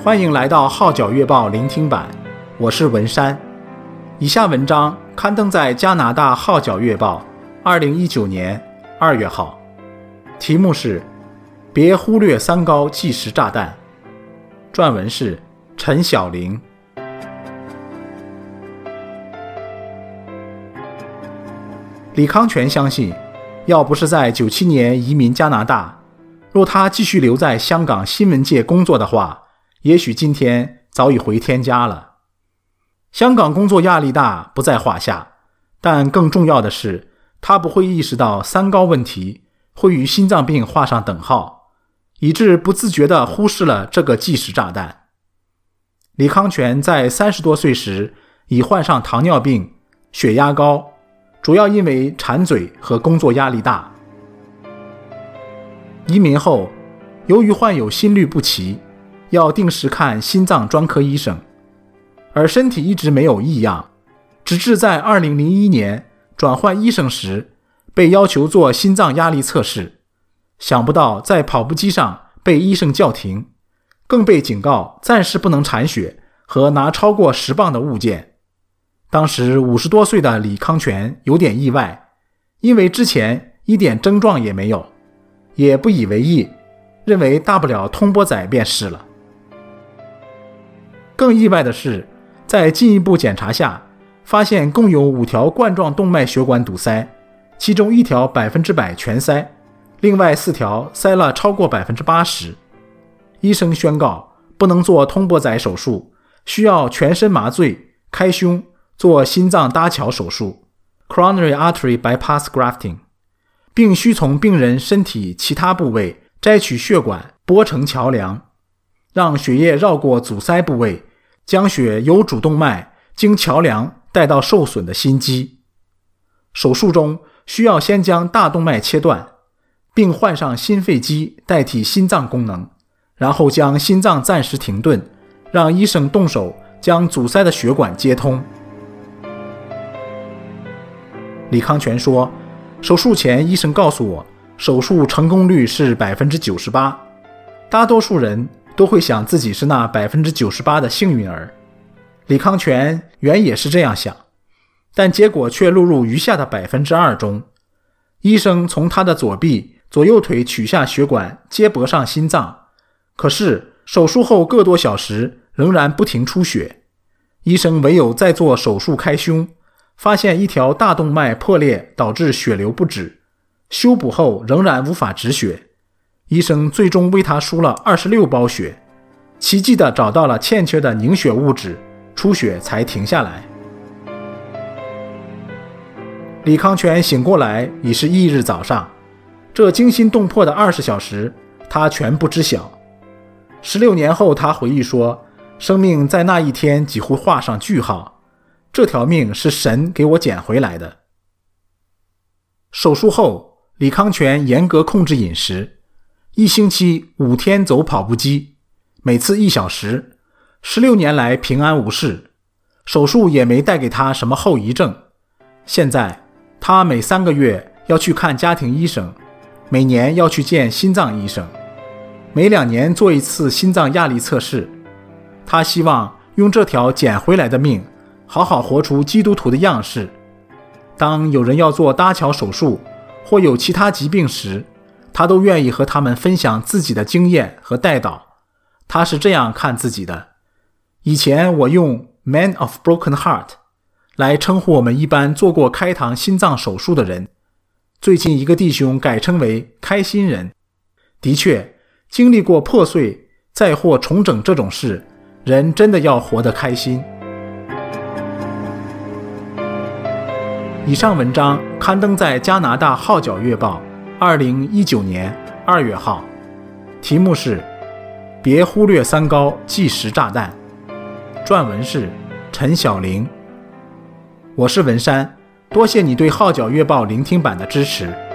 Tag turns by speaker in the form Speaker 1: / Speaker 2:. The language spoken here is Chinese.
Speaker 1: 欢迎来到《号角月报》聆听版，我是文山。以下文章刊登在加拿大《号角月报》2019年2月号，题目是“别忽略三高即时炸弹”，撰文是陈晓玲。李康全相信，要不是在97年移民加拿大，若他继续留在香港新闻界工作的话，也许今天早已回天家了。香港工作压力大不在话下，但更重要的是，他不会意识到三高问题会与心脏病画上等号，以致不自觉地忽视了这个即时炸弹。李康全在30多岁时已患上糖尿病、血压高，主要因为馋嘴和工作压力大。移民后，由于患有心律不齐，要定时看心脏专科医生，而身体一直没有异样，直至在2001年转换医生时被要求做心脏压力测试，想不到在跑步机上被医生叫停，更被警告暂时不能铲雪和拿超过10磅的物件。当时50多岁的李康全有点意外，因为之前一点症状也没有，也不以为意，认为大不了通波仔便是了。更意外的是，在进一步检查下，发现共有5条冠状动脉血管堵塞，其中1条100%全塞，另外4条塞了超过 80%。 医生宣告不能做通波仔手术，需要全身麻醉、开胸做心脏搭桥手术 Coronary Artery Bypass Grafting， 并需从病人身体其他部位摘取血管拨成桥梁，让血液绕过阻塞部位，将血由主动脉经桥梁带到受损的心肌。手术中需要先将大动脉切断，并换上心肺机代替心脏功能，然后将心脏暂时停顿，让医生动手将阻塞的血管接通。李康全说，手术前医生告诉我，手术成功率是 98%， 大多数人都会想自己是那 98% 的幸运儿。李康全原也是这样想，但结果却落入余下的 2% 中。医生从他的左臂、左右腿取下血管接驳上心脏，可是手术后个多小时仍然不停出血。医生唯有再做手术开胸，发现1条大动脉破裂导致血流不止，修补后仍然无法止血。医生最终为他输了26包血，奇迹地找到了欠缺的凝血物质，出血才停下来。李康全醒过来已是翌日早上，这惊心动魄的20小时他全不知晓。16年后他回忆说，生命在那一天几乎画上句号，这条命是神给我捡回来的。手术后，李康全严格控制饮食，1星期5天走跑步机，每次1小时，16年来平安无事，手术也没带给他什么后遗症。现在他每3个月要去看家庭医生，每年要去见心脏医生，每2年做一次心脏压力测试。他希望用这条捡回来的命好好活出基督徒的样式。当有人要做搭桥手术或有其他疾病时，他都愿意和他们分享自己的经验和代祷。他是这样看自己的：以前我用 Man of Broken Heart 来称呼我们一般做过开膛心脏手术的人，最近一个弟兄改称为开心人。的确，经历过破碎再或重整这种事，人真的要活得开心。以上文章刊登在加拿大《号角月报》2019年2月号，题目是“别忽略三高即时炸弹”，撰文是陈晓玲。我是文山，多谢你对《号角月报》聆听版的支持。